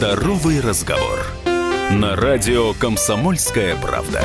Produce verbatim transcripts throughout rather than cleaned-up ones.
Здоровый разговор. На радио «Комсомольская правда».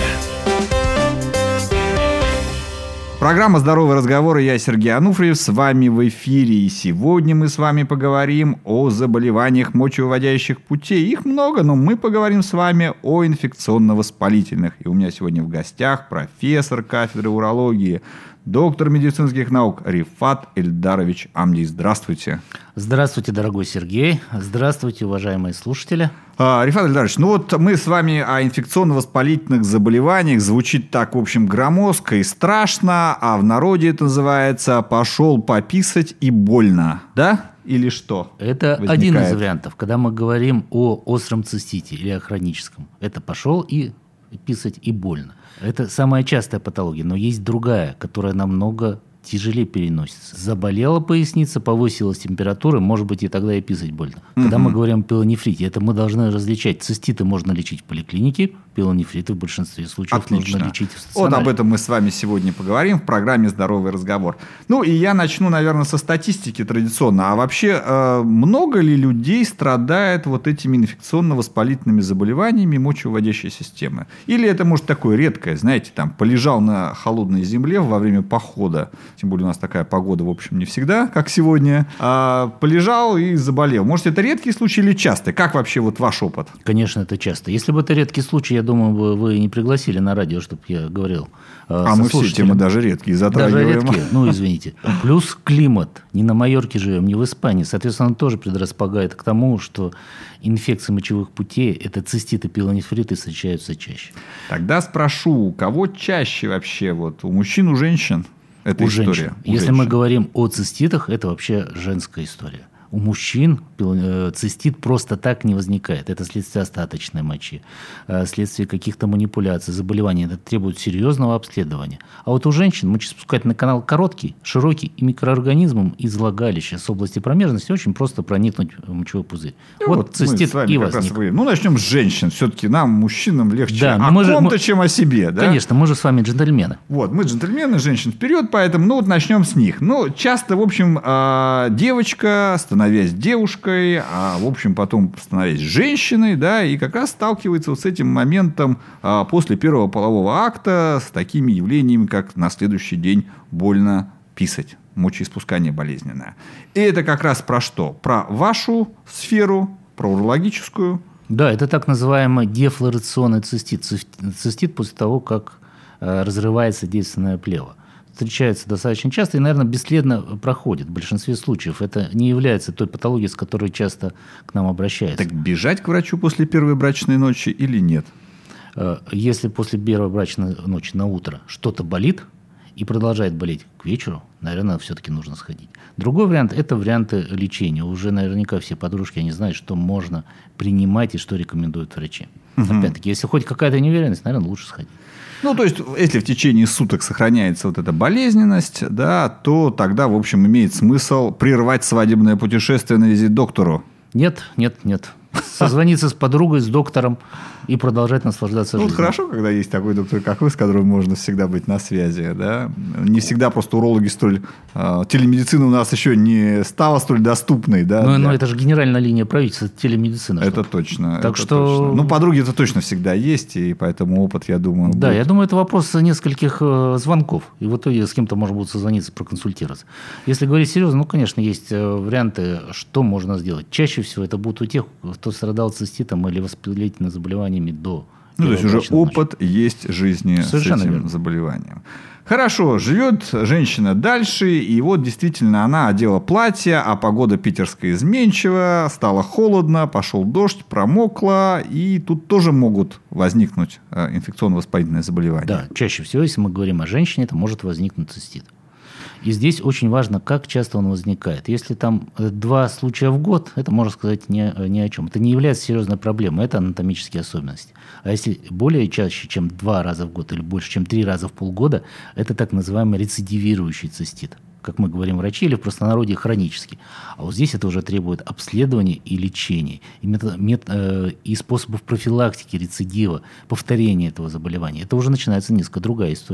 Программа «Здоровый разговор», и я, Сергей Ануфриев, с вами в эфире. И сегодня мы с вами поговорим о заболеваниях мочевыводящих путей. Их много, но мы поговорим с вами о инфекционно-воспалительных. И у меня сегодня в гостях профессор кафедры урологии, доктор медицинских наук Рифат Эльдарович Амди. Здравствуйте. Здравствуйте, дорогой Сергей. Здравствуйте, уважаемые слушатели. А, Рифат Эльдарович, ну вот мы с вами о инфекционно-воспалительных заболеваниях. Звучит так, в общем, громоздко и страшно, а в народе это называется «пошел пописать и больно». Да? Или что? Это возникает? Один из вариантов, когда мы говорим о остром цистите или о хроническом. Это «пошел и писать и больно». Это самая частая патология, но есть другая, которая намного тяжелее переносится. Заболела поясница, повысилась температура, может быть, и тогда и писать больно. Угу. Когда мы говорим о пилонефрите, это мы должны различать. Циститы можно лечить в поликлинике, пилонефриты в большинстве случаев Отлично. нужно лечить в стационаре. Вот об этом мы с вами сегодня поговорим в программе «Здоровый разговор». Ну, и я начну, наверное, со статистики традиционно. А вообще, э, много ли людей страдает вот этими инфекционно-воспалительными заболеваниями мочевыводящей системы? Или это, может, такое редкое, знаете, там, полежал на холодной земле во время похода, тем более у нас такая погода, в общем, не всегда, как сегодня, а, полежал и заболел. Может, это редкий случай или частый? Как вообще вот ваш опыт? Конечно, это часто. Если бы это редкий случай, я думаю, вы, вы не пригласили на радио, чтобы я говорил. Э, а мы все темы даже редкие затрагиваем. Даже редкие, ну, извините. Плюс климат. Не на Майорке живем, не в Испании. Соответственно, он тоже предрасполагает к тому, что инфекции мочевых путей, это циститы, пилонефриты, встречаются чаще. Тогда спрошу, у кого чаще вообще? Вот, у мужчин, у женщин? Это у история. Женщин. У Если женщин. мы говорим о циститах, это вообще женская история. У мужчин цистит просто так не возникает. Это следствие остаточной мочи, следствие каких-то манипуляций, заболеваний. Это требует серьезного обследования. А вот у женщин мочеиспускательный канал короткий, широкий, и микроорганизмом из влагалища с области промежности очень просто проникнуть в мочевой пузырь. Ну, вот, вот цистит и возник. Вы... Ну, начнем с женщин. Все-таки нам, мужчинам, легче да, о мы ком-то, же, чем о себе. Да? Конечно, мы же с вами джентльмены. Вот, мы джентльмены, женщин вперед, поэтому, ну, вот начнем с них. Ну, часто, в общем, девочка становится становясь девушкой, а в общем потом становясь женщиной, да, и как раз сталкивается вот с этим моментом а, после первого полового акта с такими явлениями, как на следующий день больно писать, мочеиспускание болезненное. И это как раз про что? Про вашу сферу, про урологическую. Да, это так называемый дефлорационный цистит. Цистит после того, как э, разрывается действенное плево. Встречается достаточно часто и, наверное, бесследно проходит. В большинстве случаев это не является той патологией, с которой часто к нам обращаются. Так бежать к врачу после первой брачной ночи или нет? Если после первой брачной ночи на утро что-то болит и продолжает болеть к вечеру, наверное, все-таки нужно сходить. Другой вариант – это варианты лечения. Уже наверняка все подружки, они знают, что можно принимать и что рекомендуют врачи. Угу. Опять-таки, если хоть какая-то неуверенность, наверное, лучше сходить. Ну, то есть, если в течение суток сохраняется вот эта болезненность, да, то тогда, в общем, имеет смысл прервать свадебное путешествие на визит к доктору. Нет, нет, нет. Созвониться с подругой, с доктором и продолжать наслаждаться ну, жизнью. Вот хорошо, когда есть такой доктор, как вы, с которым можно всегда быть на связи. Да? Не всегда просто урологи столь... Э, телемедицина у нас еще не стала столь доступной. Да, но, для... но это же генеральная линия правительства, телемедицина. Это точно. Так это что... точно. Ну, подруги это точно всегда есть, и поэтому опыт, я думаю... Да, будет... я думаю, это вопрос нескольких э, звонков. И в итоге с кем-то можно будет созвониться, проконсультироваться. Если говорить серьезно, ну, конечно, есть варианты, что можно сделать. Чаще всего это будут у тех, кто страдал циститом или воспалительными заболеваниями до... Ну, то есть уже опыт ночи. Есть жизни Совершенно с этим верно. заболеванием. Хорошо, живет женщина дальше, и вот действительно она одела платье, а погода питерская изменчива, стало холодно, пошел дождь, промокла, и тут тоже могут возникнуть инфекционно-воспалительные заболевания. Да, чаще всего, если мы говорим о женщине, это может возникнуть цистит. И здесь очень важно, как часто он возникает. Если там два случая в год, это можно сказать ни, ни о чем. Это не является серьезной проблемой, это анатомические особенности. А если более чаще, чем два раза в год или больше, чем три раза в полгода, это так называемый рецидивирующий цистит. Как мы говорим врачи, или в простонародье хронический. А вот здесь это уже требует обследования и лечения, и, метод, мет, э, и способов профилактики рецидива, повторения этого заболевания. Это уже начинается несколько другая история.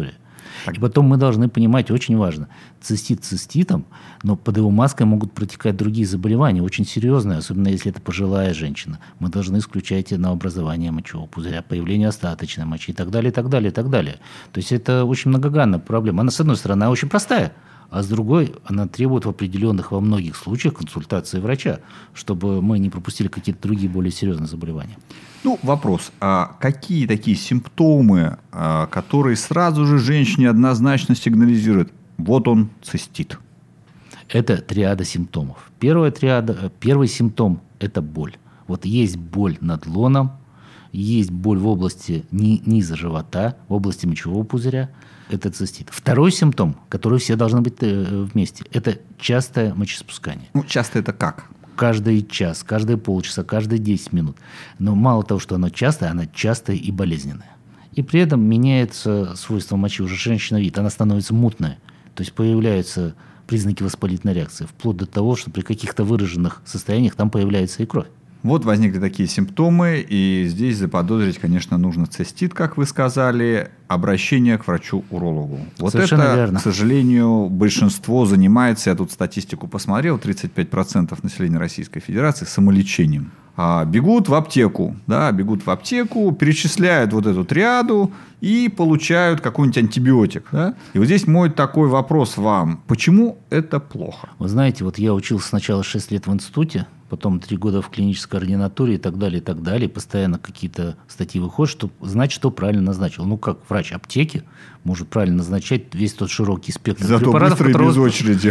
Так. И потом мы должны понимать, очень важно, цистит циститом, но под его маской могут протекать другие заболевания, очень серьезные, особенно если это пожилая женщина. Мы должны исключать новообразование мочевого пузыря, появление остаточной мочи и так далее, и так далее, и так далее. То есть это очень многогранная проблема. Она, с одной стороны, она очень простая, а с другой, она требует в определенных, во многих случаях консультации врача, чтобы мы не пропустили какие-то другие более серьезные заболевания. Ну, вопрос. А какие такие симптомы, которые сразу же женщине однозначно сигнализируют? Вот он, цистит. Это триада симптомов. Первая триада, первый симптом – это боль. Вот есть боль над лоном, есть боль в области низа живота, в области мочевого пузыря. Это цистит. Второй симптом, который все должны быть вместе, это частое мочеиспускание. Ну, часто это как? Каждый час, каждые полчаса, каждые десять минут. Но мало того, что оно частое, оно частое и болезненное. И при этом меняется свойство мочи уже женщина вид. Она становится мутная. То есть появляются признаки воспалительной реакции. Вплоть до того, что при каких-то выраженных состояниях там появляется и кровь. Вот возникли такие симптомы, и здесь заподозрить, конечно, нужно цистит, как вы сказали, обращение к врачу-урологу. Вот Совершенно это, верно. К сожалению, большинство занимается, я тут статистику посмотрел, тридцать пять процентов населения Российской Федерации самолечением. А бегут в аптеку, да, бегут в аптеку, перечисляют вот эту триаду и получают какой-нибудь антибиотик. Да? И вот здесь мой такой вопрос вам. Почему это плохо? Вы знаете, вот я учился сначала шесть лет в институте, потом три года в клинической ординатуре и так далее, и так далее. Постоянно какие-то статьи выходят, что знать, что правильно назначил. Ну, как врач аптеки может правильно назначать весь тот широкий спектр Зато препаратов. Зато быстро и без очереди.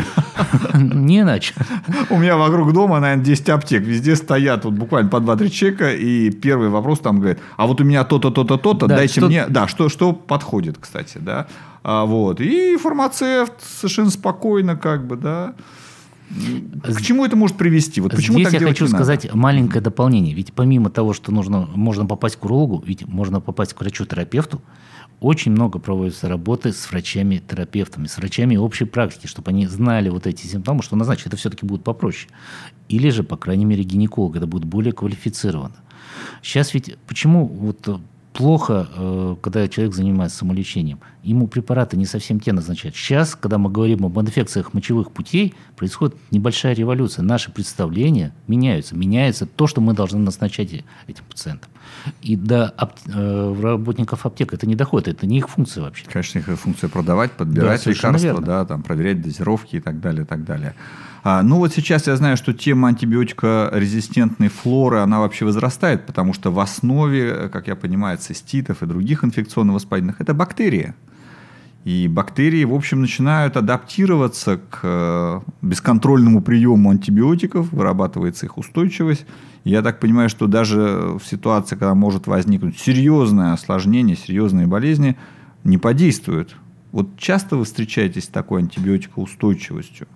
Не иначе. У меня вокруг дома, наверное, десять аптек. Везде стоят вот буквально по два-три человека. И первый вопрос там говорит, а вот у меня то-то, то-то, то-то, дайте мне... Да, что, что подходит, кстати, да. А, вот. И фармацевт совершенно спокойно как бы, да... К чему это может привести? Вот почему Здесь так я хочу не сказать надо? маленькое дополнение. Ведь помимо того, что нужно, можно попасть к урологу, ведь можно попасть к врачу-терапевту, очень много проводится работы с врачами-терапевтами, с врачами общей практики, чтобы они знали вот эти симптомы, что назначить. Это все-таки будет попроще. Или же, по крайней мере, гинеколог. Это будет более квалифицировано. Сейчас ведь почему вот... плохо, когда человек занимается самолечением. Ему препараты не совсем те назначают. Сейчас, когда мы говорим об инфекциях мочевых путей, происходит небольшая революция. Наши представления меняются. Меняется то, что мы должны назначать этим пациентам. И до работников аптек это не доходит. Это не их функция вообще. Конечно, их функция продавать, подбирать да, лекарства, да, там, проверять дозировки и так далее, и так далее. А, ну вот сейчас я знаю, что тема антибиотикорезистентной флоры, она вообще возрастает, потому что в основе, как я понимаю, циститов и других инфекционно-воспалительных, это бактерии. И бактерии, в общем, начинают адаптироваться к бесконтрольному приему антибиотиков, вырабатывается их устойчивость. И я так понимаю, что даже в ситуации, когда может возникнуть серьезное осложнение, серьезные болезни, не подействуют. Вот часто вы встречаетесь с такой антибиотикоустойчивостью?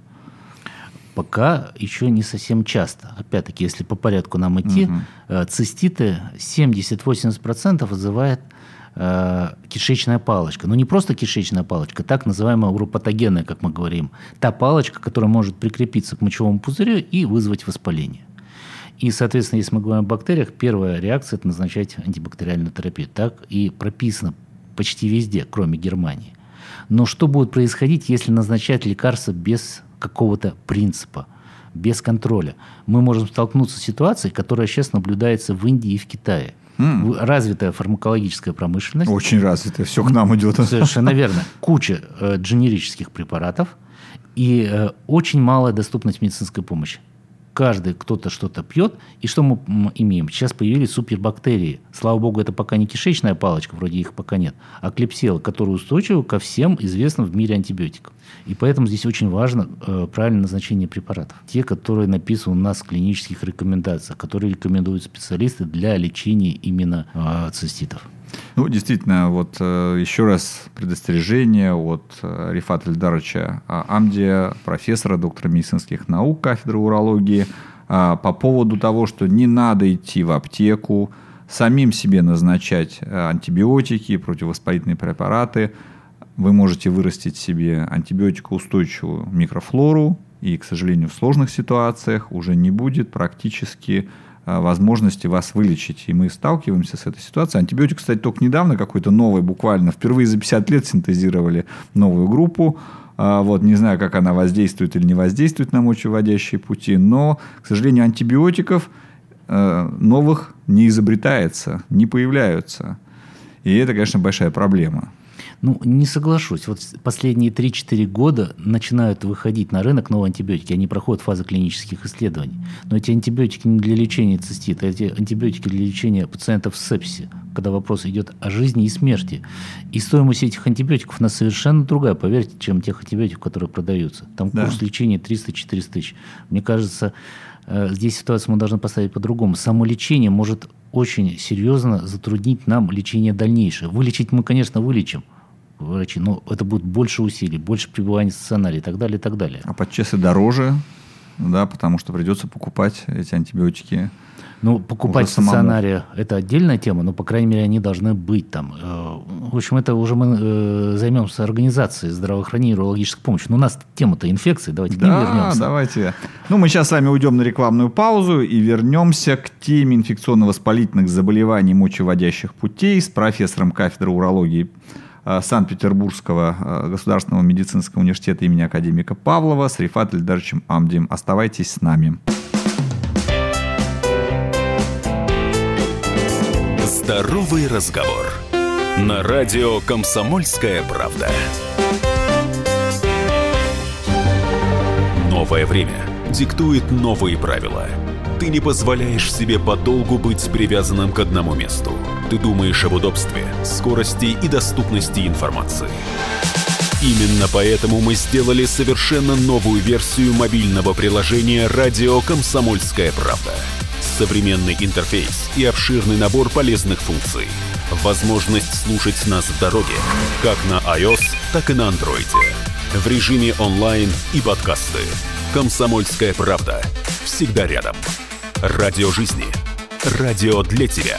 Пока еще не совсем часто. Опять-таки, если по порядку нам идти, угу. циститы семьдесят-восемьдесят процентов вызывает э, кишечная палочка. Но не просто кишечная палочка, так называемая уропатогенная, как мы говорим. Та палочка, которая может прикрепиться к мочевому пузырю и вызвать воспаление. И, соответственно, если мы говорим о бактериях, первая реакция – это назначать антибактериальную терапию. Так и прописано почти везде, кроме Германии. Но что будет происходить, если назначать лекарства без какого-то принципа, без контроля? Мы можем столкнуться с ситуацией, которая сейчас наблюдается в Индии и в Китае. Mm. Развитая фармакологическая промышленность. Очень развитая, все к нам идет. Совершенно верно. Куча э, дженерических препаратов и э, очень малая доступность медицинской помощи. Каждый кто-то что-то пьет. И что мы имеем? Сейчас появились супербактерии. Слава богу, это пока не кишечная палочка, вроде их пока нет, а клепсиела, которая устойчива ко всем известным в мире антибиотикам. И поэтому здесь очень важно э, правильное назначение препаратов. Те, которые написаны у нас в клинических рекомендациях, которые рекомендуют специалисты для лечения именно э, циститов. Ну, действительно, вот э, еще раз предостережение от э, Рифата Эльдаровича Амдия, профессора, доктора медицинских наук, кафедры урологии, э, по поводу того, что не надо идти в аптеку, самим себе назначать э, антибиотики, противовоспалительные препараты. Вы можете вырастить себе антибиотикоустойчивую микрофлору, и, к сожалению, в сложных ситуациях уже не будет практически возможности вас вылечить. И мы сталкиваемся с этой ситуацией. Антибиотик, кстати, только недавно какой-то новый, буквально впервые за пятьдесят лет синтезировали новую группу. Вот, не знаю, как она воздействует или не воздействует на мочевыводящие пути, но, к сожалению, антибиотиков новых не изобретается, не появляются. И это, конечно, большая проблема. Ну, не соглашусь. Вот последние три-четыре года начинают выходить на рынок новые антибиотики. Они проходят фазы клинических исследований. Но эти антибиотики не для лечения цистита, эти антибиотики для лечения пациентов с сепсисом, когда вопрос идет о жизни и смерти. И стоимость этих антибиотиков у нас совершенно другая, поверьте, чем тех антибиотиков, которые продаются. Там да. Курс лечения триста-четыреста тысяч. Мне кажется, здесь ситуацию мы должны поставить по-другому. Само лечение может очень серьезно затруднить нам лечение дальнейшее. Вылечить мы, конечно, вылечим. Врачи, но это будет больше усилий, больше пребывания в стационаре и так далее, и так далее. А подчас и дороже, да, потому что придется покупать эти антибиотики. Ну, покупать в стационаре – это отдельная тема, но, по крайней мере, они должны быть там. В общем, это уже мы займемся организацией здравоохранения и урологической помощи. Но у нас тема-то инфекции, давайте к ним да, вернемся. Да, давайте. Ну, мы сейчас с вами уйдем на рекламную паузу и вернемся к теме инфекционно-воспалительных заболеваний мочевыводящих путей с профессором кафедры урологии Санкт-Петербургского государственного медицинского университета имени академика Павлова с Рифат Ильдаровичем Амдием. Оставайтесь с нами. Здоровый разговор. На радио «Комсомольская правда». Новое время диктует новые правила. Ты не позволяешь себе подолгу быть привязанным к одному месту. Ты думаешь об удобстве, скорости и доступности информации. Именно поэтому мы сделали совершенно новую версию мобильного приложения «Радио Комсомольская правда». Современный интерфейс и обширный набор полезных функций. Возможность слушать нас в дороге, как на iOS, так и на Android. В режиме онлайн и подкасты. «Комсомольская правда». Всегда рядом. Радио жизни. Радио для тебя.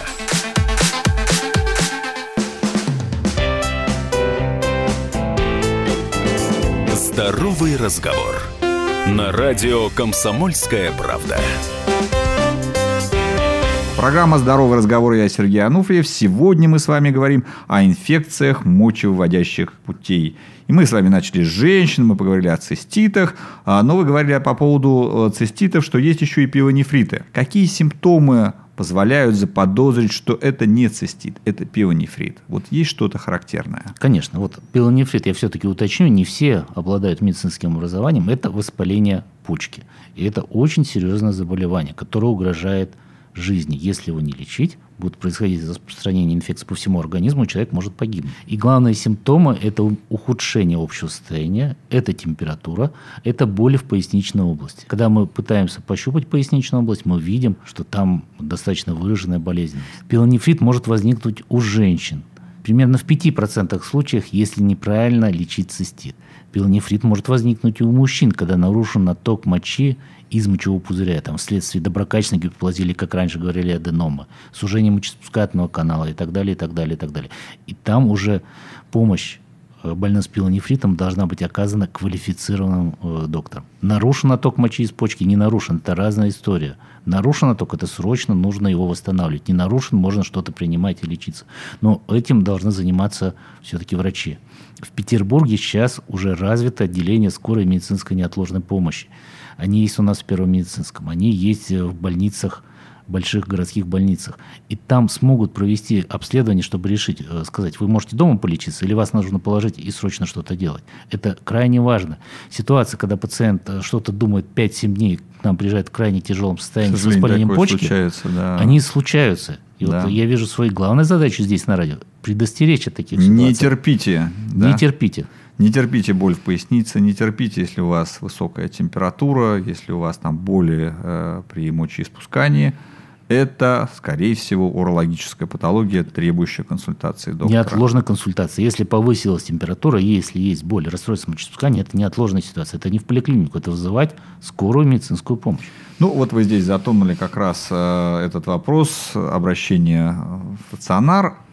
Здоровый разговор. На радио «Комсомольская правда». Программа «Здоровый разговор». Я Сергей Ануфриев. Сегодня мы с вами говорим о инфекциях мочевыводящих путей. И мы с вами начали с женщин, мы поговорили о циститах, но вы говорили по поводу циститов, что есть еще и пилонефриты. Какие симптомы позволяют заподозрить, что это не цистит, это пилонефрит? Вот есть что-то характерное? Конечно. Вот пилонефрит, я все-таки уточню, не все обладают медицинским образованием. Это воспаление почки. И это очень серьезное заболевание, которое угрожает жизни. Если его не лечить, будет происходить распространение инфекции по всему организму, человек может погибнуть. И главные симптомы – это ухудшение общего состояния, это температура, это боли в поясничной области. Когда мы пытаемся пощупать поясничную область, мы видим, что там достаточно выраженная болезненность. Пилонефрит может возникнуть у женщин. Примерно в пяти процентах случаев, если неправильно лечить цистит. Пилонефрит может возникнуть и у мужчин, когда нарушен отток мочи из мочевого пузыря, там, вследствие доброкачественной гиперплазии, или, как раньше говорили, аденомы, сужение мочеиспускательного канала и так далее, и так далее, и так далее. И там уже помощь больным с пилонефритом должна быть оказана квалифицированным э, доктором. Нарушен отток мочи из почки, не нарушен, это разная история. Нарушен отток, это срочно нужно его восстанавливать. Не нарушен, можно что-то принимать и лечиться. Но этим должны заниматься все-таки врачи. В Петербурге сейчас уже развито отделение скорой медицинской неотложной помощи. Они есть у нас в Первом медицинском, они есть в больницах, больших городских больницах. И там смогут провести обследование, чтобы решить, сказать, вы можете дома полечиться или вас нужно положить и срочно что-то делать. Это крайне важно. Ситуация, когда пациент что-то думает пять-семь дней, к нам приезжает в крайне тяжелом состоянии с воспалением почки, случается, да. Они случаются. И да. Вот я вижу своей главной задачей здесь на радио – предостеречь от таких ситуаций. Не терпите. Да? Не терпите. Не терпите боль в пояснице, не терпите, если у вас высокая температура, если у вас там боли э, при мочеиспускании. Это, скорее всего, урологическая патология, требующая консультации доктора. Неотложная консультация. Если повысилась температура, если есть боль, расстройство мочеиспускания, это неотложная ситуация. Это не в поликлинику, это вызывать скорую медицинскую помощь. Ну, вот вы здесь затронули как раз э, этот вопрос обращения в стационар.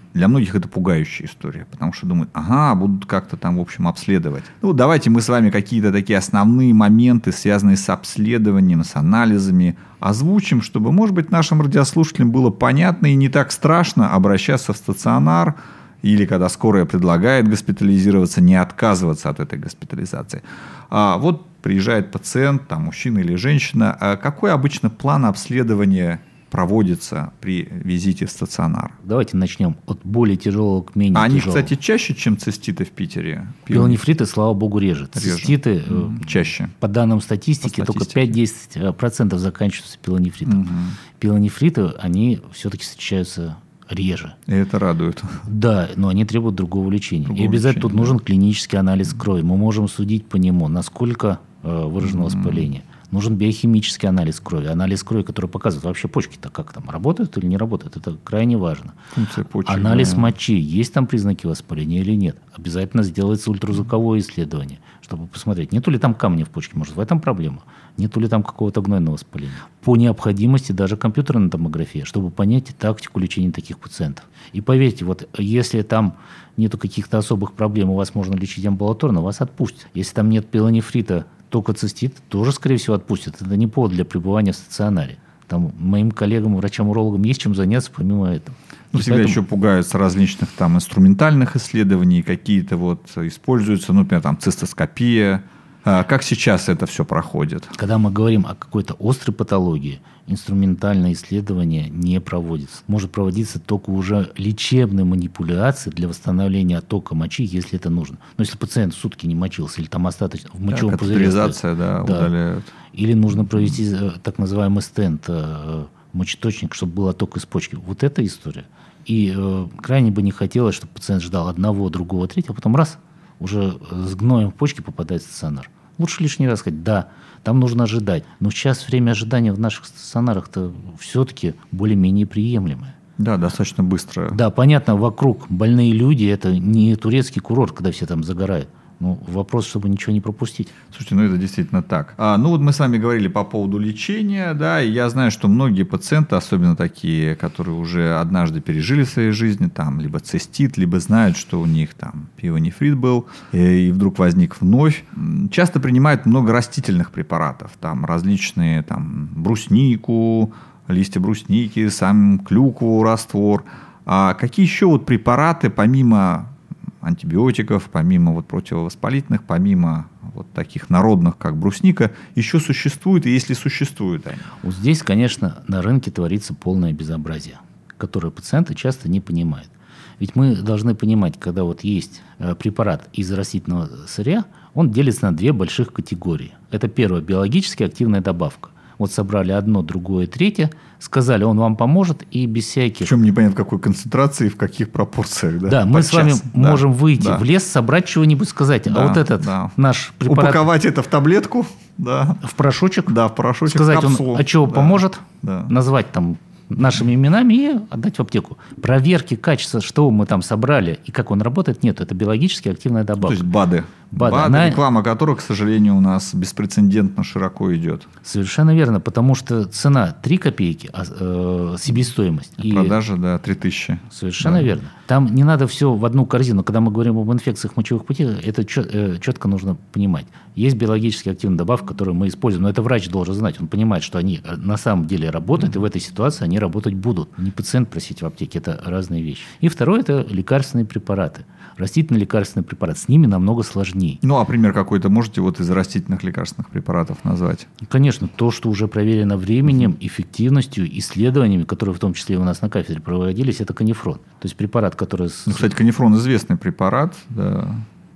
для многих это пугающая история, потому что думают, ага, будут как-то там, в общем, обследовать. Ну, давайте мы с вами какие-то такие основные моменты, связанные с обследованием, с анализами, озвучим, чтобы, может быть, нашим радиослушателям было понятно и не так страшно обращаться в стационар, или когда скорая предлагает госпитализироваться, не отказываться от этой госпитализации. А вот приезжает пациент, там, мужчина или женщина. А какой обычно план обследования проводится при визите в стационар? Давайте начнем от более тяжелого к менее а они, тяжелого. Кстати, чаще, чем циститы в Питере? Пилонефриты, слава богу, реже. Реже. Циститы, Mm-hmm. чаще. По данным статистики, По только статистике. пять-десять процентов заканчиваются пилонефритом. Mm-hmm. Пилонефриты, они все-таки встречаются реже. И это радует. Да, но они требуют другого лечения. Другого И обязательно лечения, тут да. нужен клинический анализ крови. Мы можем судить по нему, насколько э, выражено Mm-hmm. воспаление. Нужен биохимический анализ крови. Анализ крови, который показывает вообще почки-то, как там, работают или не работают. Это крайне важно. Функция почек, Анализ да. мочи. Есть там признаки воспаления или нет. Обязательно сделается ультразвуковое исследование, чтобы посмотреть, нету ли там камня в почке. Может, в этом проблема. Нету ли там какого-то гнойного воспаления. По необходимости даже компьютерная томография, чтобы понять тактику лечения таких пациентов. И поверьте, вот если там нету каких-то особых проблем, у вас можно лечить амбулаторно, вас отпустят. Если там нет пилонефрита, только цистит, тоже, скорее всего, отпустят. Это не повод для пребывания в стационаре. Там моим коллегам, врачам-урологам есть чем заняться помимо этого. Ну, И всегда поэтому- еще пугаются различных там инструментальных исследований, какие-то вот используются, ну, например, там цистоскопия. А как сейчас это все проходит? Когда мы говорим о какой-то острой патологии, инструментальное исследование не проводится. Может проводиться только уже лечебные манипуляции для восстановления оттока мочи, если это нужно. Но если пациент сутки не мочился, или там остаточно в мочевом Да, пузыре катетеризация, остается, да, удаляют. или нужно провести э, так называемый стенд, э, мочеточник, чтобы был отток из почки. Вот эта история. И э, крайне бы не хотелось, чтобы пациент ждал одного, другого, третьего, а потом раз, уже с гноем в почке попадает в стационар. Лучше лишний раз сказать, да, там нужно ожидать. Но сейчас время ожидания в наших стационарах-то все-таки более-менее приемлемое. Да, достаточно быстро. Да, понятно, вокруг больные люди, это не турецкий курорт, когда все там загорают. Ну, вопрос, чтобы ничего не пропустить. Слушайте, ну это действительно так. А, ну вот мы с вами говорили по поводу лечения, да, и я знаю, что многие пациенты, особенно такие, которые уже однажды пережили в своей жизни, там, либо цистит, либо знают, что у них там пилонефрит был, и, и вдруг возник вновь, часто принимают много растительных препаратов, там различные, там, бруснику, листья брусники, сам клюкву, раствор. А какие еще вот препараты, помимо антибиотиков, помимо вот противовоспалительных, помимо вот таких народных, как брусника, еще существуют, и если существуют они? Вот здесь, конечно, на рынке творится полное безобразие, которое пациенты часто не понимают. Ведь мы должны понимать, когда вот есть препарат из растительного сырья, он делится на две больших категории. Это первая – биологически активная добавка. Вот собрали одно, другое, третье, сказали, он вам поможет, и без всяких... Причем непонятно в какой концентрации и в каких пропорциях. Да, Да, мы с вами подчас. можем Да, выйти да. в лес, собрать чего-нибудь, сказать, Да, а вот этот да. наш препарат Упаковать это в таблетку, да, в порошочек, да, в порошочек, сказать, в капсулу. он, а чего Да, поможет, да. назвать там нашими именами и отдать в аптеку. Проверки качества, что мы там собрали и как он работает, нет. Это биологически активная То добавка. есть БАДы. БАДы, БАДы, она- реклама которых, к сожалению, у нас беспрецедентно широко идет. Совершенно верно, потому что цена три копейки, а э, себестоимость. И Продажа, да, три тысячи. Совершенно Да. верно. Там не надо все в одну корзину. Когда мы говорим об инфекциях мочевых путей, это четко нужно понимать. Есть биологически активная добавка, которую мы используем, но это врач должен знать. Он понимает, что они на самом деле работают, и в этой ситуации они работать будут. Не пациент просить в аптеке, это разные вещи. И второе – это лекарственные препараты. Растительный лекарственный препарат. С ними намного сложнее. Ну, а пример какой-то можете вот из растительных лекарственных препаратов назвать? Конечно, то, что уже проверено временем, эффективностью, исследованиями, которые в том числе и у нас на кафедре проводились, это канифрон. То есть препарат, который... с- Ну, кстати, канифрон известный препарат, да.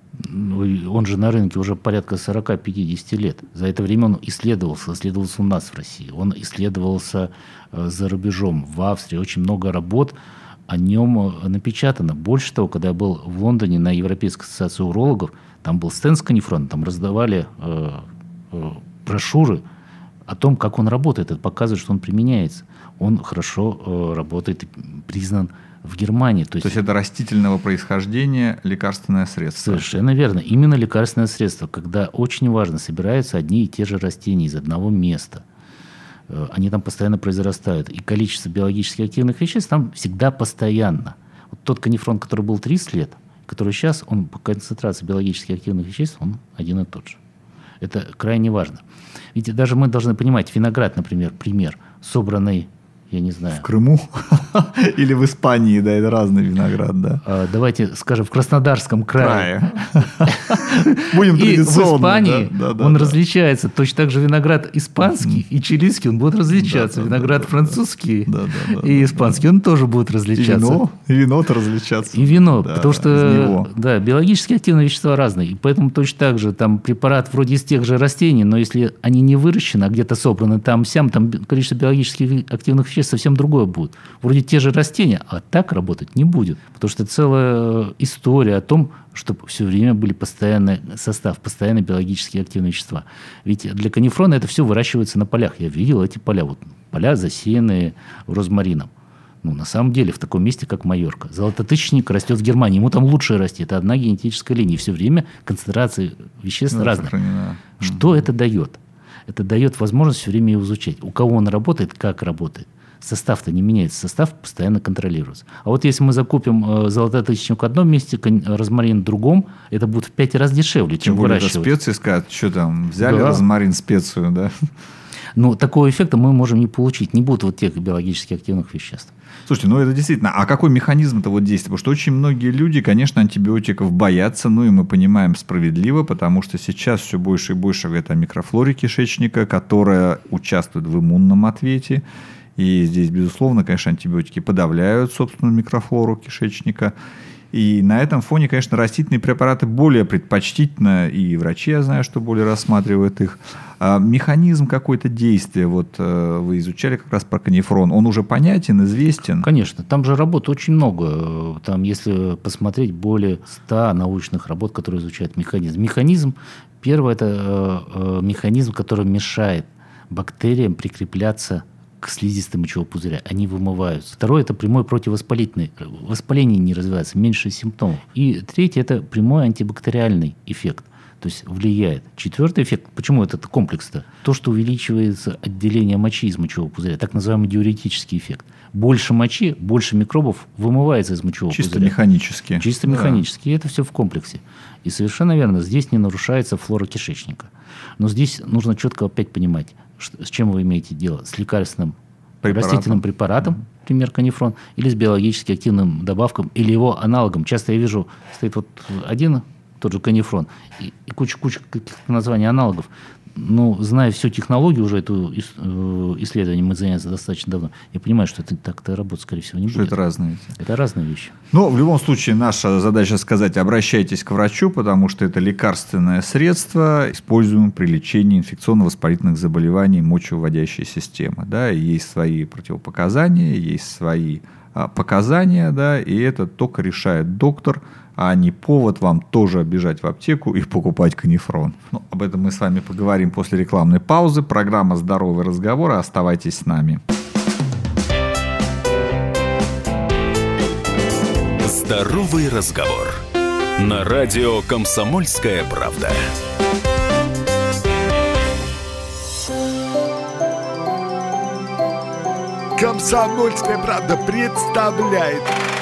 Он же на рынке уже порядка сорок-пятьдесят лет. За это время он исследовался. Исследовался у нас в России. Он исследовался э, за рубежом, в Австрии. Очень много работ о нем напечатано. Больше того, когда я был в Лондоне на Европейской ассоциации урологов, там был стенд с канифроном, там раздавали э, э, брошюры о том, как он работает. Это показывает, что он применяется. Он хорошо э, работает и признан в Германии. То есть, То есть это растительного происхождения лекарственное средство. совершенно верно. Именно лекарственное средство, когда очень важно, собираются одни и те же растения из одного места. Э, Они там постоянно произрастают. И количество биологически активных веществ там всегда постоянно. Вот тот канифрон, который был тридцать лет, который сейчас, он по концентрации биологически активных веществ, он один и тот же. Это крайне важно. Ведь даже мы должны понимать, виноград, например, пример, собранный, я не знаю... В Крыму или в Испании, да, это разный виноград, да. А, давайте скажем, в Краснодарском крае. Будем традиционно. И в Испании он различается. Точно так же виноград испанский и чилийский, он будет различаться. Виноград французский и испанский, он тоже будет различаться. И вино-то различаться. И вино, потому что да, биологически активные вещества разные. И поэтому точно так же там препарат вроде из тех же растений, но если они не выращены, а где-то собраны там-сям, там количество биологически активных веществ совсем другое будет. Вроде те же растения, а так работать не будет. Потому что целая история о том, чтобы все время были постоянный состав, постоянно биологически активные вещества. Ведь для канифрона это все выращивается на полях. Я видел эти поля. Вот поля, засеянные розмарином. Ну, на самом деле, в таком месте, как Майорка. Золототысячник растет в Германии. Ему там лучше расти. Это одна генетическая линия. И все время концентрация веществ ну, разная. Сохранена. Что mm-hmm. это дает? Это дает возможность все время его изучать. У кого он работает, как работает. Состав-то не меняется, состав постоянно контролируется. А вот если мы закупим э, золототысячник в одном месте, розмарин в другом, это будет в пять раз дешевле, чем выращивать. Тем более, специи сказать, что там, взяли да. розмарин, специю, да? Но такого эффекта мы можем не получить. Не будет вот тех биологически активных веществ. Слушайте, ну это действительно... А какой механизм-то вот действия? Потому что очень многие люди, конечно, антибиотиков боятся, ну и мы понимаем справедливо, потому что сейчас все больше и больше говорят о микрофлоре кишечника, которая участвует в иммунном ответе. И здесь, безусловно, конечно, антибиотики подавляют собственную микрофлору кишечника. И на этом фоне, конечно, растительные препараты более предпочтительно, и врачи, я знаю, что более рассматривают их. А механизм какой-то действия, вот вы изучали как раз про канифрон, он уже понятен, известен? Конечно, там же работ очень много. Там, если посмотреть, более ста научных работ, которые изучают механизм. Механизм, первое, это механизм, который мешает бактериям прикрепляться к слизистой мочевого пузыря. Они вымываются. Второе – это прямой противовоспалительный. Воспаление не развивается, меньше симптомов. И третье – это прямой антибактериальный эффект. То есть влияет. Четвертый эффект. Почему этот комплекс-то? То, что увеличивается отделение мочи из мочевого пузыря. Так называемый диуретический эффект. Больше мочи, больше микробов вымывается из мочевого Чисто пузыря. Чисто механически. Чисто да. механически. И это все в комплексе. И совершенно верно, здесь не нарушается флора кишечника. Но здесь нужно четко опять понимать, с чем вы имеете дело. С лекарственным препаратом. растительным препаратом, mm-hmm. например, канифрон, или с биологически активным добавком, или его аналогом. Часто я вижу, стоит вот один тот же канифрон и, и куча-куча названий аналогов. Ну, зная всю технологию уже, эту исследование мы занимаемся достаточно давно, я понимаю, что это так-то работать, скорее всего, не что будет. Это разные. Это разные вещи. Но в любом случае наша задача сказать, обращайтесь к врачу, потому что это лекарственное средство, используемое при лечении инфекционно-воспалительных заболеваний мочевыводящей системы. Да, и есть свои противопоказания, есть свои а, показания, да, и это только решает доктор, а не повод вам тоже бежать в аптеку и покупать канифрон. Ну, об этом мы с вами поговорим после рекламной паузы. Программа «Здоровый разговор». Оставайтесь с нами. «Здоровый разговор» на радио «Комсомольская правда». «Комсомольская правда» представляет.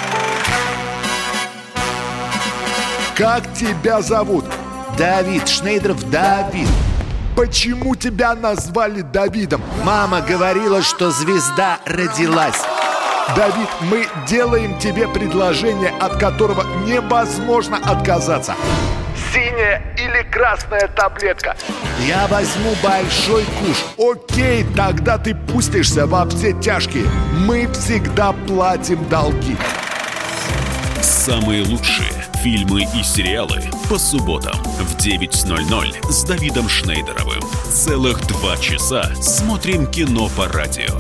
Как тебя зовут? Давид. Шнейдров Давид. Почему тебя назвали Давидом? Мама говорила, что звезда родилась. Давид, мы делаем тебе предложение, от которого невозможно отказаться. Синяя или красная таблетка? Я возьму большой куш. Окей, тогда ты пустишься во все тяжкие. Мы всегда платим долги. Самые лучшие фильмы и сериалы по субботам в девять ноль ноль с Давидом Шнейдеровым. Целых два часа смотрим кино по радио.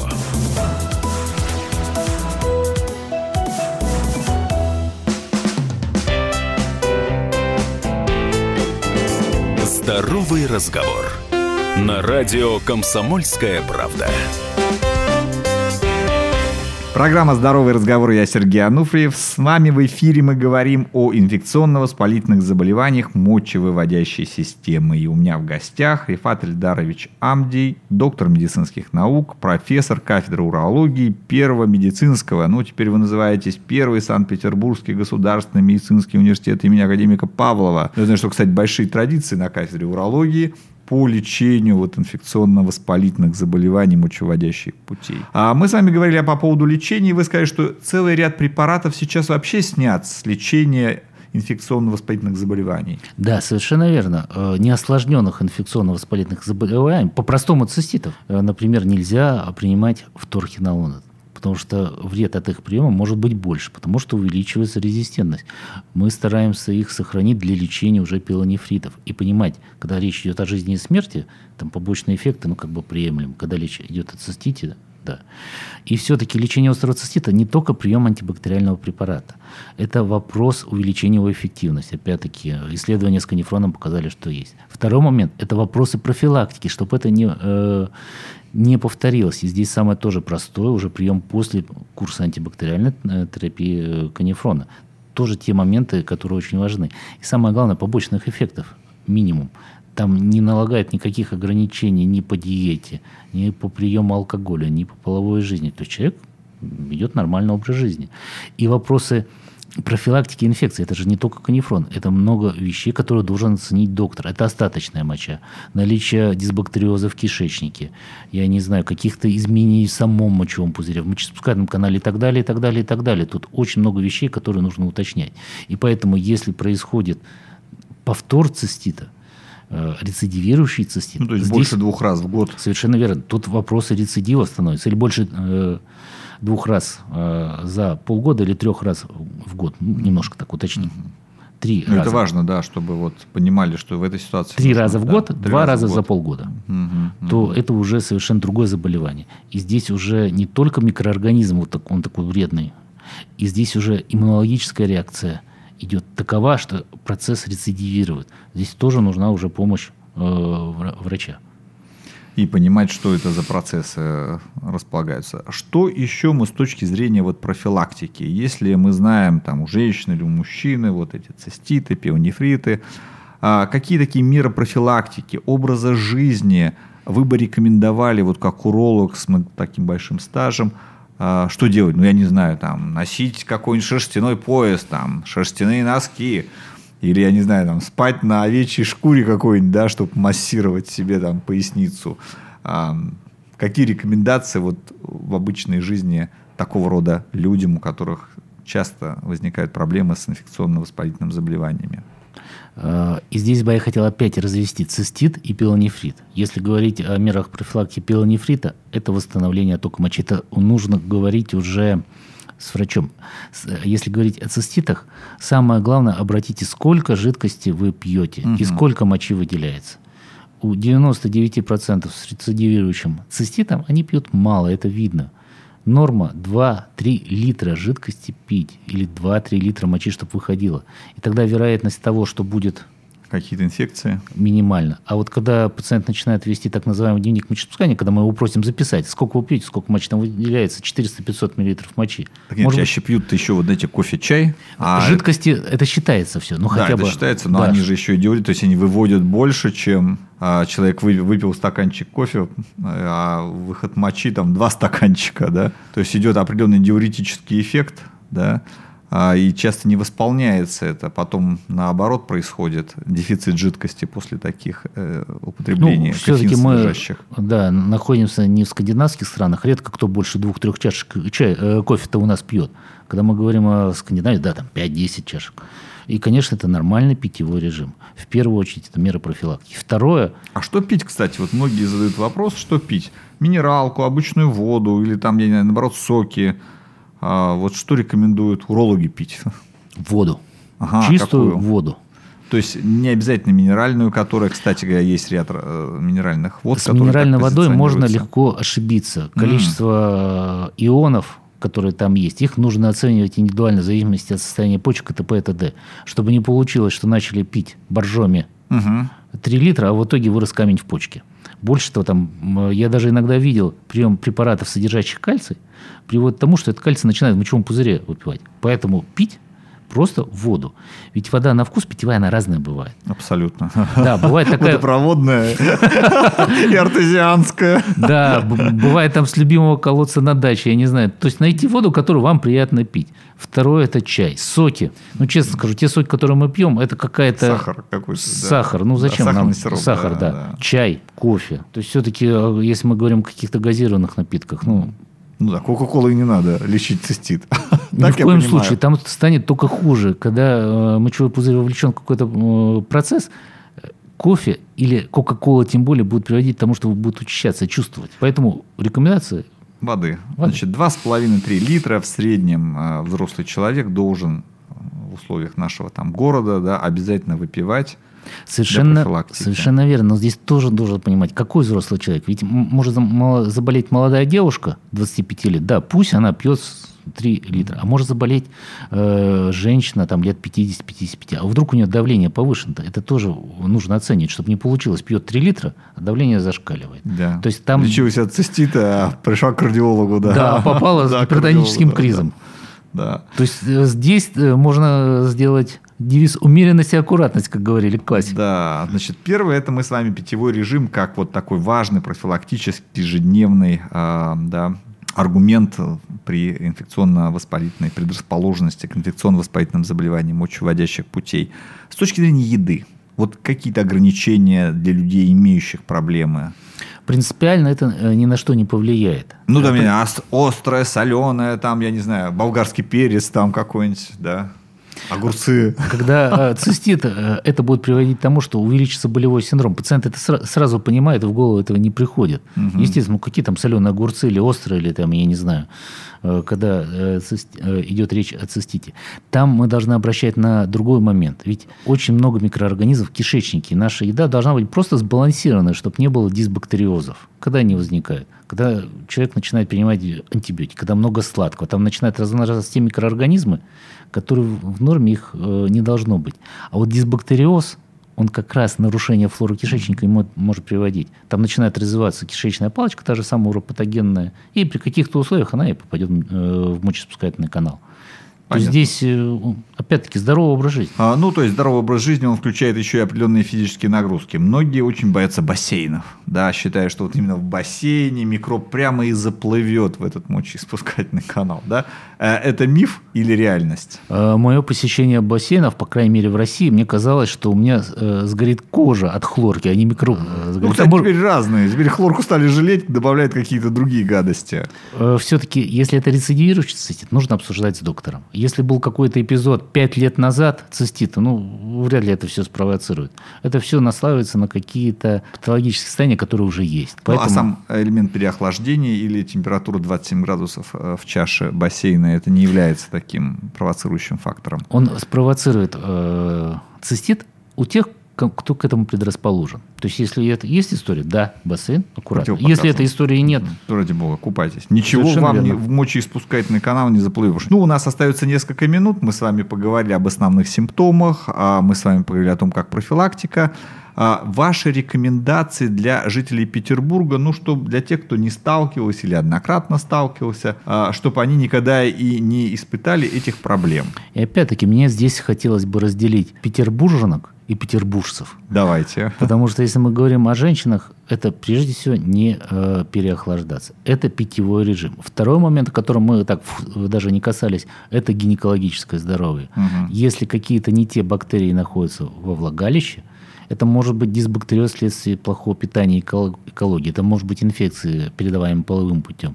Здоровый разговор на радио «Комсомольская правда». Программа «Здоровый разговор». Я Сергей Ануфриев. С вами в эфире мы говорим о инфекционно-воспалительных заболеваниях мочевыводящей системы. И у меня в гостях Рифат Эльдарович Амдий, доктор медицинских наук, профессор кафедры урологии Первого медицинского, ну теперь вы называетесь Первый Санкт-Петербургский государственный медицинский университет имени академика Павлова. Я знаю, что, кстати, большие традиции на кафедре урологии по лечению вот инфекционно-воспалительных заболеваний мочевыводящих путей. А мы с вами говорили по поводу лечения, и вы сказали, что целый ряд препаратов сейчас вообще снят с лечения инфекционно-воспалительных заболеваний. Да, совершенно верно. Неосложненных инфекционно-воспалительных заболеваний, по-простому циститов, например, нельзя принимать вторхинолон. Потому что вред от их приема может быть больше, потому что увеличивается резистентность. Мы стараемся их сохранить для лечения уже пилонефритов. И понимать, когда речь идет о жизни и смерти, там побочные эффекты, ну, как бы приемлем. Когда речь идет о цистите, да. И все-таки лечение острого цистита не только прием антибактериального препарата. Это вопрос увеличения его эффективности. Опять-таки, исследования с канифроном показали, что есть. Второй момент – это вопросы профилактики, чтобы это не... Э, не повторилось. И здесь самое тоже простое, уже прием после курса антибактериальной терапии канифрона. Тоже те моменты, которые очень важны. И самое главное, побочных эффектов минимум. Там не налагает никаких ограничений ни по диете, ни по приему алкоголя, ни по половой жизни. То есть человек ведет нормальный образ жизни. И вопросы профилактики инфекции, это же не только канифрон, это много вещей, которые должен оценить доктор. Это остаточная моча, наличие дисбактериоза в кишечнике, я не знаю, каких-то изменений в самом мочевом пузыре, в мочеиспускательном канале и так далее, и так далее, и так далее. Тут очень много вещей, которые нужно уточнять. И поэтому, если происходит повтор цистита, рецидивирующий цистит. Ну, то есть здесь больше двух раз в год. Совершенно верно. Тут вопросы рецидива становятся. Или больше э, двух раз э, за полгода, или трех раз в год. Ну, немножко так уточним. Угу. Три ну, раза. Это важно, да, чтобы вот понимали, что в этой ситуации... Три нужно, раза в да, год, два раза, раза за полгода. Угу, то угу. это уже совершенно другое заболевание. И здесь уже не только микроорганизм, вот так, он такой вредный. И здесь уже иммунологическая реакция идет такова, что процесс рецидивирует. Здесь тоже нужна уже помощь э, врача. И понимать, что это за процессы располагаются. Что еще мы с точки зрения вот профилактики? Если мы знаем там, у женщины или у мужчины вот эти циститы, пионефриты, а какие такие меры профилактики, образа жизни вы бы рекомендовали, вот как уролог с таким большим стажем, что делать? Ну, я не знаю, там, носить какой-нибудь шерстяной пояс, там, шерстяные носки, или, я не знаю, там, спать на овечьей шкуре какой-нибудь, да, чтобы массировать себе там поясницу. А, какие рекомендации вот в обычной жизни такого рода людям, у которых часто возникают проблемы с инфекционно-воспалительными заболеваниями? И здесь бы я хотел опять развести цистит и пилонефрит. Если говорить о мерах профилактики пилонефрита, это восстановление оттока мочи. Это нужно говорить уже с врачом. Если говорить о циститах, самое главное, обратите, сколько жидкости вы пьете угу. и сколько мочи выделяется. У девяноста девяти процентов с рецидивирующим циститом они пьют мало, это видно. Норма два-три литра жидкости пить или два-три литра мочи, чтобы выходило. И тогда вероятность того, что будет... Какие-то инфекции? Минимально. А вот когда пациент начинает вести так называемый дневник мочеиспускания, когда мы его просим записать, сколько вы пьете, сколько мочи там выделяется, четыреста-пятьсот миллилитров мочи. Так нет, чаще быть... пьют еще вот эти кофе-чай. А... Жидкости, это считается все. Ну, да, хотя это бы... считается, но да. они же еще и диуретики, то есть они выводят больше, чем а, человек выпил стаканчик кофе, а выход мочи там два стаканчика, да. То есть идет определенный диуретический эффект, да. И часто не восполняется это. Потом, наоборот, происходит дефицит жидкости после таких э, употреблений ну, все-таки мы да, находимся не в скандинавских странах. Редко кто больше двух-трех чашек чая, э, кофе-то у нас пьет. Когда мы говорим о Скандинавии, да, там пять-десять чашек. И, конечно, это нормальный питьевой режим. В первую очередь, это меры профилактики. Второе... А что пить, кстати? Вот многие задают вопрос, что пить? Минералку, обычную воду или там, я не знаю, наоборот, соки. А вот что рекомендуют урологи пить? Воду. Ага, чистую какую? Воду. То есть не обязательно минеральную, которая, кстати говоря, есть ряд э, минеральных вод. С минеральной водой можно легко ошибиться. Количество mm. ионов, которые там есть, их нужно оценивать индивидуально в зависимости от состояния почек и т.п. и т.д. Чтобы не получилось, что начали пить боржоми угу. три литра, а в итоге вырос камень в почке. Больше того, там, я даже иногда видел прием препаратов, содержащих кальций, приводит к тому, что этот кальций начинает в мочевом пузыре выпивать. Поэтому пить просто воду. Ведь вода на вкус питьевая, она разная бывает. Абсолютно. Да, бывает такая... Водопроводная и артезианская. Да, бывает там с любимого колодца на даче, я не знаю. То есть найти воду, которую вам приятно пить. Второе – это чай. Соки. Ну, честно скажу, те соки, которые мы пьем, это какая-то... Сахар какой-то. Сахар. Ну, зачем да, нам сироп, сахар, да, да. Чай, кофе. То есть, все-таки, если мы говорим о каких-то газированных напитках, ну... Ну да, кока-колой не надо лечить цистит. Ни в коем случае. Там станет только хуже. Когда э, мочевой пузырь вовлечен в какой-то э, процесс, кофе или кока-кола тем более будут приводить к тому, что будут учащаться, чувствовать. Поэтому рекомендации... Воды. Воды. Значит, два с половиной - три литра в среднем э, взрослый человек должен в условиях нашего там города, да, обязательно выпивать. Совершенно, совершенно верно. Но здесь тоже должен понимать, какой взрослый человек. Ведь может заболеть молодая девушка двадцати пяти лет. Да, пусть она пьет три литра. А может заболеть э, женщина там, лет пятидесяти - пятидесяти пяти. А вдруг у нее давление повышено? Это тоже нужно оценить, чтобы не получилось. Пьет три литра, а давление зашкаливает. Да. То есть там... Лечилась от цистита, а пришла к кардиологу. Да, да попала с гипертоническим кризом. Да. То есть здесь можно сделать девиз умеренность и аккуратность, как говорили в классе. Да, значит, первое, это мы с вами питьевой режим, как вот такой важный профилактический ежедневный э, да, аргумент при инфекционно-воспалительной предрасположенности к инфекционно-воспалительным заболеваниям мочевыводящих путей. С точки зрения еды, вот какие-то ограничения для людей, имеющих проблемы? Принципиально это ни на что не повлияет. Ну, да, меня острое, соленое, там, я не знаю, болгарский перец там какой-нибудь, да, огурцы. Когда цистит, это будет приводить к тому, что увеличится болевой синдром. Пациент это сразу понимает, в голову этого не приходит. Угу. Естественно, какие там соленые огурцы или острые, или там, я не знаю, когда идет речь о цистите. Там мы должны обращать на другой момент. Ведь очень много микроорганизмов в кишечнике. Наша еда должна быть просто сбалансированной, чтобы не было дисбактериозов. Когда они возникают? Когда человек начинает принимать антибиотики, когда много сладкого, там начинают размножаться те микроорганизмы, которые в норме их не должно быть. А вот дисбактериоз, он как раз нарушение флоры кишечника может приводить. Там начинает развиваться кишечная палочка, та же самая уропатогенная, и при каких-то условиях она и попадет в мочеиспускательный канал. Понятно. То есть здесь, опять-таки, здоровый образ жизни. А, ну, то есть здоровый образ жизни, он включает еще и определенные физические нагрузки. Многие очень боятся бассейнов, да, считая, что вот именно в бассейне микроб прямо и заплывет в этот мочеиспускательный канал, да. Это миф или реальность? Мое посещение бассейнов, по крайней мере в России, мне казалось, что у меня сгорит кожа от хлорки, а не микроб. Ну, кстати, теперь разные. Теперь хлорку стали жалеть, добавляют какие-то другие гадости. Все-таки, если это рецидивирующий цистит, нужно обсуждать с доктором. Если был какой-то эпизод пять лет назад цистита, ну, вряд ли это все спровоцирует. Это все наслаивается на какие-то патологические состояния, которые уже есть. Поэтому... Ну, а сам элемент переохлаждения или температура двадцать семь градусов в чаше бассейна, это не является таким провоцирующим фактором? Он спровоцирует э, цистит у тех, кто к этому предрасположен. То есть, если это есть история, да, бассейн, аккуратно. Если этой истории нет... Ради бога, купайтесь. Ничего вам не, в мочеиспускательный канал не заплывешь. Ну, у нас остается несколько минут. Мы с вами поговорили об основных симптомах. Мы с вами поговорили о том, как профилактика. Ваши рекомендации для жителей Петербурга, ну, чтобы для тех, кто не сталкивался или однократно сталкивался, чтобы они никогда и не испытали этих проблем. И опять-таки, мне здесь хотелось бы разделить петербурженок и петербуржцев. Давайте. Потому что если мы говорим о женщинах, это прежде всего не э, переохлаждаться. Это питьевой режим. Второй момент, о котором мы так даже не касались, это гинекологическое здоровье. Угу. Если какие-то не те бактерии находятся во влагалище, это может быть дисбактериоз вследствие плохого питания и экологии, это может быть инфекции, передаваемые половым путем,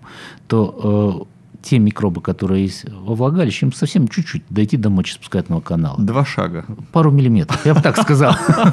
то э, те микробы, которые есть во влагалище, им совсем чуть-чуть дойти до мочеиспускательного канала. Два шага. Пару миллиметров, я бы так сказал.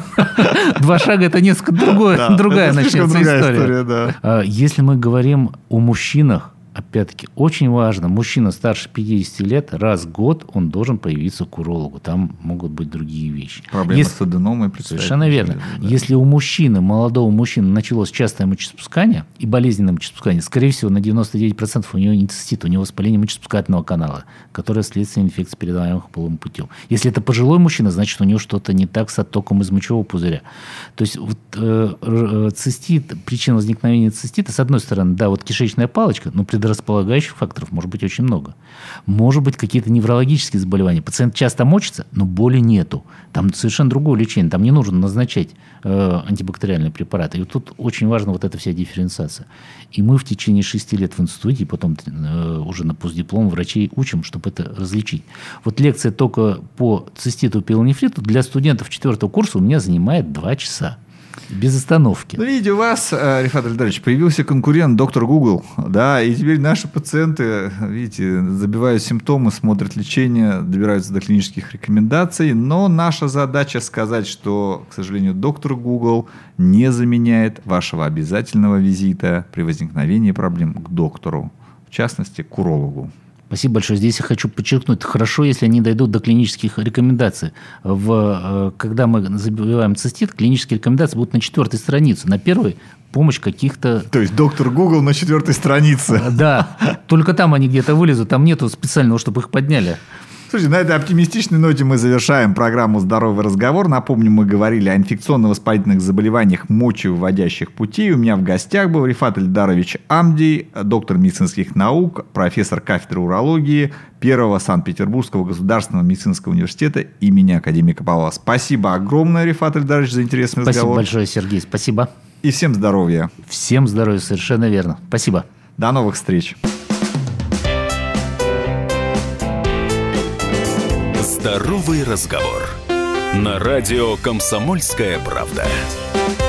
Два шага – это несколько другая начнется история. Если мы говорим о мужчинах, Опять-таки, очень важно, мужчина старше пятидесяти лет, раз в год он должен появиться к урологу. Там могут быть другие вещи. Проблемы Если... с аденомой. Совершенно верно. Да. Если у мужчины, молодого мужчины, началось частое мочеиспускание и болезненное мочеиспускание, скорее всего, на девяносто девять процентов у него не цистит, у него воспаление мочеиспускательного канала, которое следствие инфекции, передаваемых половым путем. Если это пожилой мужчина, значит, у него что-то не так с оттоком из мочевого пузыря. То есть вот, э, цистит, причина возникновения цистита, с одной стороны, да, вот кишечная палочка, но предрасполагающих факторов может быть очень много. Может быть, какие-то неврологические заболевания. Пациент часто мочится, но боли нету. Там совершенно другое лечение. Там не нужно назначать э, антибактериальные препараты. И вот тут очень важна вот эта вся дифференциация. И мы в течение шести лет в институте, и потом э, уже на постдиплом врачей учим, чтобы это различить. Вот лекция только по циститу и пиелонефриту для студентов четвертого курса у меня занимает два часа. Без остановки. Ну, видите, у вас, Рифат Эльдарович, появился конкурент, доктор Google, да, и теперь наши пациенты, видите, забивают симптомы, смотрят лечение, добираются до клинических рекомендаций, но наша задача сказать, что, к сожалению, доктор Google не заменяет вашего обязательного визита при возникновении проблем к доктору, в частности, к урологу. Спасибо большое. Здесь я хочу подчеркнуть, хорошо, если они дойдут до клинических рекомендаций. В, когда мы забиваем цистит, клинические рекомендации будут на четвертой странице. На первой помощь каких-то... То есть доктор Google на четвертой странице. Да, только там они где-то вылезут, там нету специального, чтобы их подняли. Слушайте, на этой оптимистичной ноте мы завершаем программу «Здоровый разговор». Напомню, мы говорили о инфекционно-воспалительных заболеваниях мочевыводящих путей. У меня в гостях был Рифат Эльдарович Амдий, доктор медицинских наук, профессор кафедры урологии Первого Санкт-Петербургского государственного медицинского университета имени академика Павлова. Спасибо огромное, Рифат Эльдарович, за интересный Спасибо разговор. Спасибо большое, Сергей. Спасибо. И всем здоровья. Всем здоровья, совершенно верно. Спасибо. До новых встреч. Здоровый разговор. На радио «Комсомольская правда».